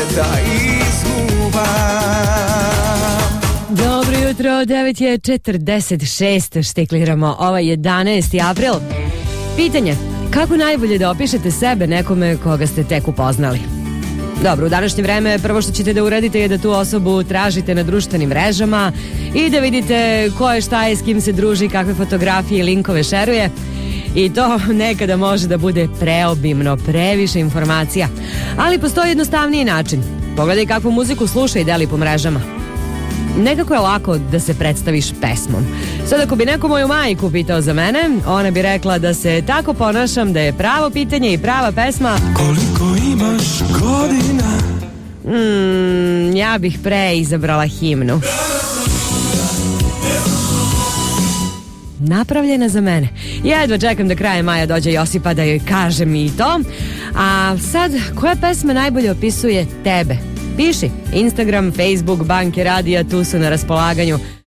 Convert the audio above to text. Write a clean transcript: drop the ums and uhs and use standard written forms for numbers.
da izguvam. Dobro jutro, 9:46 štikliramo ovaj 11. april. Pitanje, kako najbolje da opišete sebe nekome koga ste tek upoznali? Dobro, u današnje vreme prvo što ćete da uradite je da tu osobu tražite na društvenim mrežama i da vidite ko je, šta je, s kim se druži, kakve fotografije i linkove šeruje. I to nekada može da bude preobimno, previše informacija. Ali postoji jednostavniji način. Pogledaj kakvu muziku sluša i deli po mrežama. Nekako je lako da se predstaviš pesmom. Sad ako bi neko moju majku pitao za mene, ona bi rekla da se tako ponašam da je pravo pitanje i prava pesma Koliko imaš godina? Ja bih pre izabrala himnu. Napravljena za mene. Jedva čekam da krajem maja dođe Josipa da joj kažem i to. A sad, koja pesma najbolje opisuje tebe? Piši. Instagram, Facebook, banke, radija, tu su na raspolaganju.